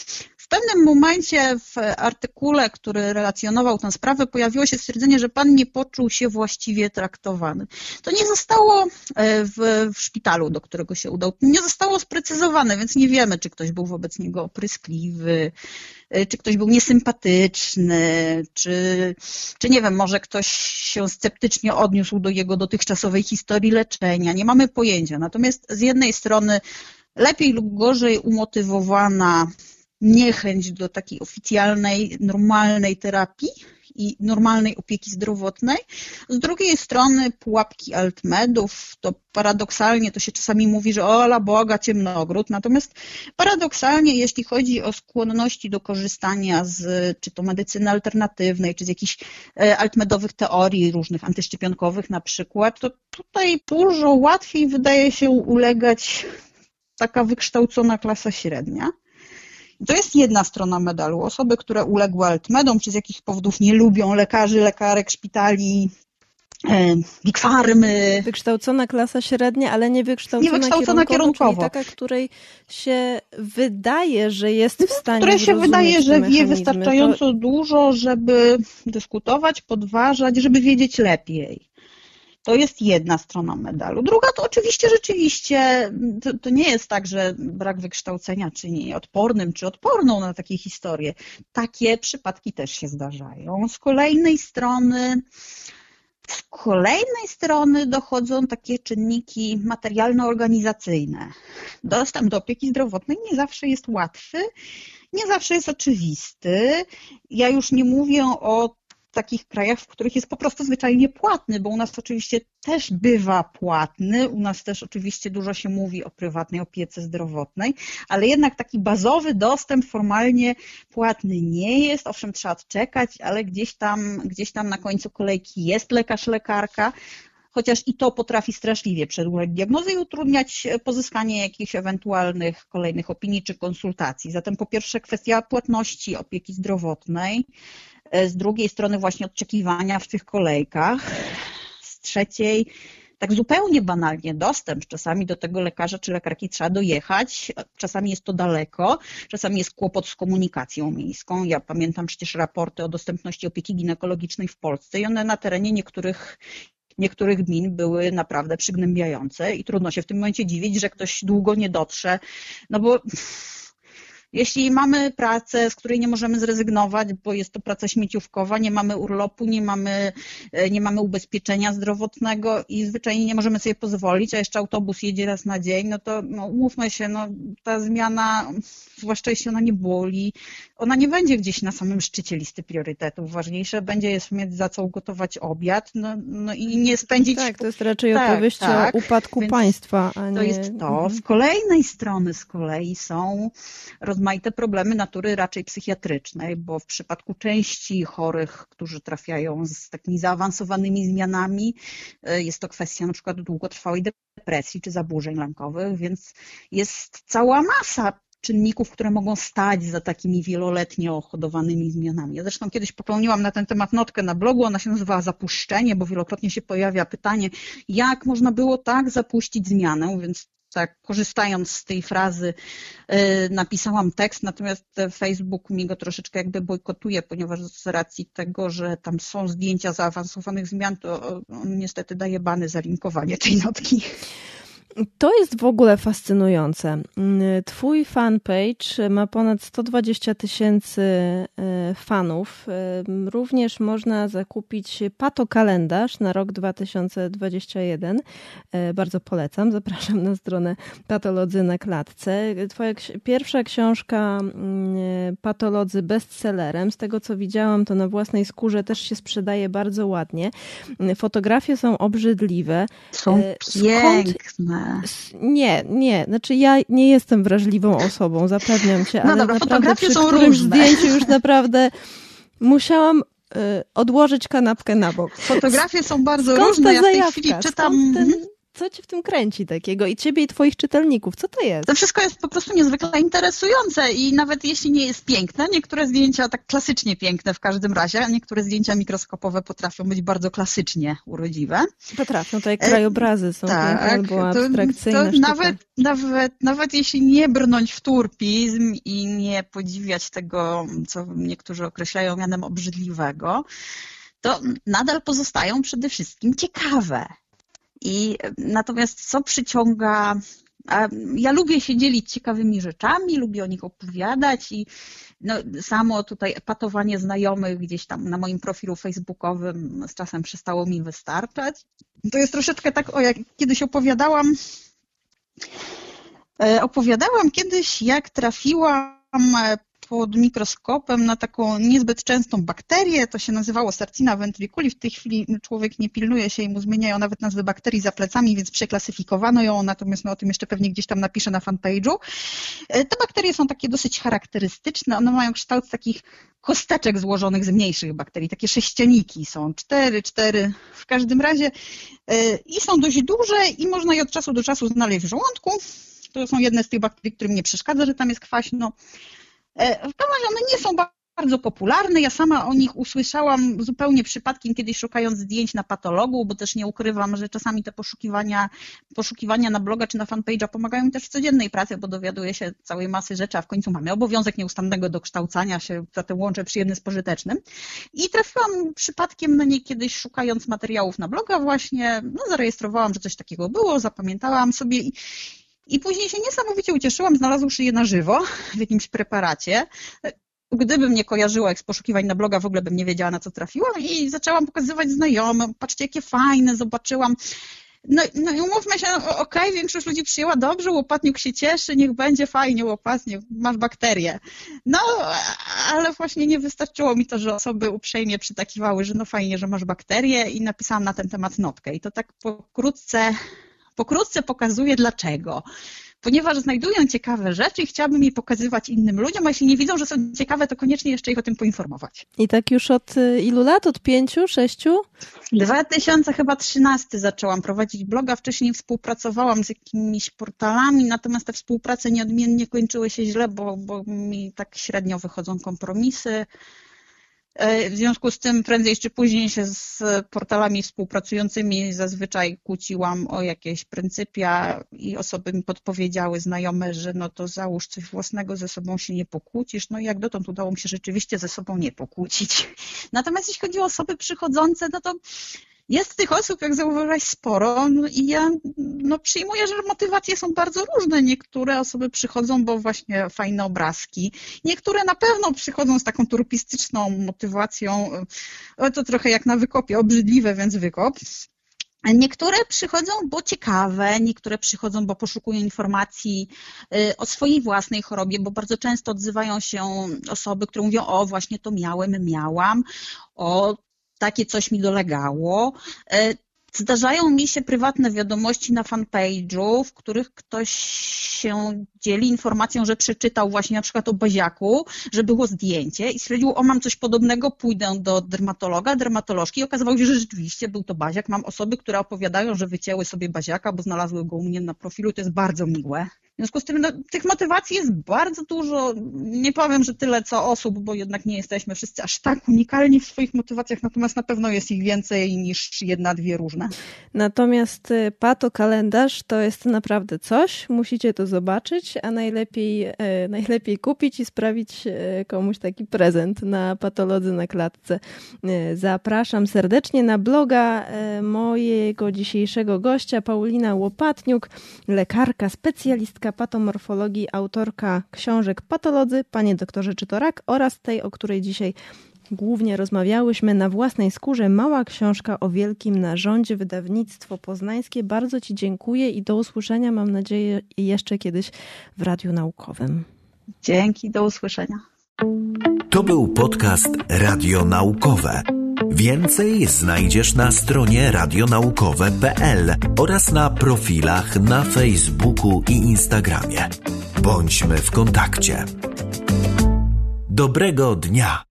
w pewnym momencie w artykule, który relacjonował tę sprawę, pojawiło się stwierdzenie, że pan nie poczuł się właściwie traktowany. To nie zostało w, w szpitalu, do którego się udał, nie zostało sprecyzowane, więc nie wiemy, czy ktoś był wobec niego opryskliwy, czy ktoś był niesympatyczny, czy, czy nie wiem, może ktoś się sceptycznie odniósł do jego dotychczasowej historii leczenia. Nie mamy pojęcia. Natomiast z jednej strony lepiej lub gorzej umotywowana niechęć do takiej oficjalnej, normalnej terapii i normalnej opieki zdrowotnej. Z drugiej strony pułapki altmedów, to paradoksalnie to się czasami mówi, że ola Boga, ciemnogród, natomiast paradoksalnie, jeśli chodzi o skłonności do korzystania z czy to medycyny alternatywnej, czy z jakichś altmedowych teorii różnych antyszczepionkowych na przykład, to tutaj dużo łatwiej wydaje się ulegać taka wykształcona klasa średnia. To jest jedna strona medalu. Osoby, które uległy altmedom, czy z jakich powodów nie lubią lekarzy, lekarek, szpitali, big farmy. Wykształcona klasa średnia, ale nie wykształcona, nie wykształcona kierunkowo, kierunkowo. Czyli taka, której się wydaje, że jest w stanie Której się wydaje, że wie wystarczająco to... dużo, żeby dyskutować, podważać, żeby wiedzieć lepiej. To jest jedna strona medalu. Druga to oczywiście rzeczywiście, to, to nie jest tak, że brak wykształcenia czyni odpornym czy odporną na takie historie. Takie przypadki też się zdarzają. Z kolejnej strony, z kolejnej strony dochodzą takie czynniki materialno-organizacyjne. Dostęp do opieki zdrowotnej nie zawsze jest łatwy, nie zawsze jest oczywisty. Ja już nie mówię o takich krajach, w których jest po prostu zwyczajnie płatny, bo u nas oczywiście też bywa płatny, u nas też oczywiście dużo się mówi o prywatnej opiece zdrowotnej, ale jednak taki bazowy dostęp formalnie płatny nie jest, owszem trzeba czekać, ale gdzieś tam, gdzieś tam na końcu kolejki jest lekarz, lekarka, chociaż i to potrafi straszliwie przedłużać diagnozę i utrudniać pozyskanie jakichś ewentualnych kolejnych opinii czy konsultacji. Zatem po pierwsze kwestia płatności opieki zdrowotnej, z drugiej strony właśnie oczekiwania w tych kolejkach, z trzeciej tak zupełnie banalnie dostęp. Czasami do tego lekarza czy lekarki trzeba dojechać, czasami jest to daleko, czasami jest kłopot z komunikacją miejską. Ja pamiętam przecież raporty o dostępności opieki ginekologicznej w Polsce i one na terenie niektórych niektórych gmin były naprawdę przygnębiające i trudno się w tym momencie dziwić, że ktoś długo nie dotrze, no bo jeśli mamy pracę, z której nie możemy zrezygnować, bo jest to praca śmieciówkowa, nie mamy urlopu, nie mamy, nie mamy ubezpieczenia zdrowotnego i zwyczajnie nie możemy sobie pozwolić, a jeszcze autobus jedzie raz na dzień, no to no, umówmy się, no, ta zmiana, zwłaszcza jeśli ona nie boli, ona nie będzie gdzieś na samym szczycie listy priorytetów. Ważniejsze będzie jest mieć za co ugotować obiad, no, no i nie spędzić... Tak, to jest raczej tak, opowieść tak, o upadku państwa, a nie... To jest to. Z kolejnej strony z kolei są rozmaite problemy natury raczej psychiatrycznej, bo w przypadku części chorych, którzy trafiają z takimi zaawansowanymi zmianami, jest to kwestia na przykład długotrwałej depresji czy zaburzeń lękowych, więc jest cała masa czynników, które mogą stać za takimi wieloletnio hodowanymi zmianami. Ja zresztą kiedyś popełniłam na ten temat notkę na blogu, ona się nazywała Zapuszczenie, bo wielokrotnie się pojawia pytanie, jak można było tak zapuścić zmianę, więc tak, korzystając z tej frazy yy, napisałam tekst, natomiast Facebook mi go troszeczkę jakby bojkotuje, ponieważ z racji tego, że tam są zdjęcia zaawansowanych zmian, to on niestety daje bany za linkowanie tej notki. To jest w ogóle fascynujące. Twój fanpage ma ponad sto dwadzieścia tysięcy fanów. Również można zakupić patokalendarz na rok dwa tysiące dwudziesty pierwszy. Bardzo polecam. Zapraszam na stronę Patolodzy na klatce. Twoja pierwsza książka Patolodzy bestsellerem. Z tego co widziałam, to na własnej skórze też się sprzedaje bardzo ładnie. Fotografie są obrzydliwe. Są piękne. Nie, nie. Znaczy ja nie jestem wrażliwą osobą, zapewniam cię, ale no dobra, naprawdę przy są którymś różne. zdjęciu już naprawdę musiałam y, odłożyć kanapkę na bok. Fotografie są bardzo Skąd różne. ta Ja w tej zajawka? chwili czytam... Skąd ten co cię w tym kręci takiego i ciebie i twoich czytelników? Co to jest? To wszystko jest po prostu niezwykle interesujące i nawet jeśli nie jest piękne, niektóre zdjęcia tak klasycznie piękne w każdym razie, a niektóre zdjęcia mikroskopowe potrafią być bardzo klasycznie urodziwe. Potrafią, to jak krajobrazy są tak, piękne albo abstrakcyjne. To nawet, nawet, nawet jeśli nie brnąć w turpizm i nie podziwiać tego, co niektórzy określają mianem obrzydliwego, to nadal pozostają przede wszystkim ciekawe. I natomiast co przyciąga, a ja lubię się dzielić ciekawymi rzeczami, lubię o nich opowiadać i no, samo tutaj epatowanie znajomych gdzieś tam na moim profilu facebookowym z czasem przestało mi wystarczać. To jest troszeczkę tak, o jak kiedyś opowiadałam, opowiadałam kiedyś, jak trafiłam pod mikroskopem na taką niezbyt częstą bakterię, to się nazywało Sarcina ventriculi. W tej chwili człowiek nie pilnuje się i mu zmieniają nawet nazwy bakterii za plecami, więc przeklasyfikowano ją, natomiast no, o tym jeszcze pewnie gdzieś tam napiszę na fanpage'u. Te bakterie są takie dosyć charakterystyczne, one mają kształt takich kosteczek złożonych z mniejszych bakterii, takie sześcianiki są, cztery, cztery w każdym razie i są dość duże i można je od czasu do czasu znaleźć w żołądku. To są jedne z tych bakterii, którym nie przeszkadza, że tam jest kwaśno. W każdym razie one nie są bardzo popularne. Ja sama o nich usłyszałam zupełnie przypadkiem, kiedyś szukając zdjęć na patologu, bo też nie ukrywam, że czasami te poszukiwania, poszukiwania na bloga czy na fanpage'a pomagają mi też w codziennej pracy, bo dowiaduję się całej masy rzeczy, a w końcu mamy obowiązek nieustannego dokształcania się, zatem łączę przyjemne z pożytecznym. I trafiłam przypadkiem na nie kiedyś, szukając materiałów na bloga właśnie, no zarejestrowałam, że coś takiego było, zapamiętałam sobie i I później się niesamowicie ucieszyłam, znalazłszy je na żywo w jakimś preparacie. Gdybym nie kojarzyła ich z poszukiwań na bloga, w ogóle bym nie wiedziała, na co trafiłam i zaczęłam pokazywać znajomym. Patrzcie, jakie fajne, zobaczyłam. No, no i umówmy się, no, okej, okay, większość ludzi przyjęła dobrze, łopatniuk się cieszy, niech będzie fajnie, łopatniuk, masz bakterię. No, ale właśnie nie wystarczyło mi to, że osoby uprzejmie przytakiwały, że no fajnie, że masz bakterię i napisałam na ten temat notkę. I to tak pokrótce... Pokrótce pokazuję dlaczego. Ponieważ znajdują ciekawe rzeczy i chciałabym je pokazywać innym ludziom, a jeśli nie widzą, że są ciekawe, to koniecznie jeszcze ich o tym poinformować. I tak już od ilu lat? Od pięciu, sześciu? dwa tysiące trzynasty zaczęłam prowadzić bloga. Wcześniej współpracowałam z jakimiś portalami, natomiast te współprace nieodmiennie kończyły się źle, bo, bo mi tak średnio wychodzą kompromisy. W związku z tym prędzej czy później się z portalami współpracującymi zazwyczaj kłóciłam o jakieś pryncypia i osoby mi podpowiedziały, znajome, że no to załóż coś własnego, ze sobą się nie pokłócisz. No i jak dotąd udało mi się rzeczywiście ze sobą nie pokłócić. Natomiast jeśli chodzi o osoby przychodzące, no to jest tych osób, jak zauważyłaś, sporo no i ja no, przyjmuję, że motywacje są bardzo różne. Niektóre osoby przychodzą, bo właśnie fajne obrazki. Niektóre na pewno przychodzą z taką turpistyczną motywacją. To trochę jak na wykopie, obrzydliwe, więc wykop. Niektóre przychodzą, bo ciekawe, niektóre przychodzą, bo poszukują informacji o swojej własnej chorobie, bo bardzo często odzywają się osoby, które mówią, o właśnie to miałem, miałam, o takie coś mi dolegało. Zdarzają mi się prywatne wiadomości na fanpage'u, w których ktoś się dzieli informacją, że przeczytał właśnie na przykład o baziaku, że było zdjęcie i stwierdził, o mam coś podobnego, pójdę do dermatologa, dermatolożki i okazało się, że rzeczywiście był to baziak. Mam osoby, które opowiadają, że wycięły sobie baziaka, bo znalazły go u mnie na profilu i to jest bardzo miłe. W związku z tym no, tych motywacji jest bardzo dużo. Nie powiem, że tyle co osób, bo jednak nie jesteśmy wszyscy aż tak unikalni w swoich motywacjach, natomiast na pewno jest ich więcej niż jedna, dwie różne. Natomiast patokalendarz to jest naprawdę coś, musicie to zobaczyć, a najlepiej, najlepiej kupić i sprawić komuś taki prezent na Patolodzy na klatce. Zapraszam serdecznie na bloga mojego dzisiejszego gościa, Paulina Łopatniuk, lekarka, specjalistka patomorfologii, autorka książek Patolodzy, Panie doktorze, czy to rak, oraz tej, o której dzisiaj głównie rozmawiałyśmy, Na własnej skórze, mała książka o wielkim narządzie, wydawnictwo poznańskie. Bardzo Ci dziękuję i do usłyszenia, mam nadzieję, jeszcze kiedyś w Radiu Naukowym. Dzięki, do usłyszenia. To był podcast Radio Naukowe. Więcej znajdziesz na stronie radionaukowe kropka p l oraz na profilach na Facebooku i Instagramie. Bądźmy w kontakcie. Dobrego dnia!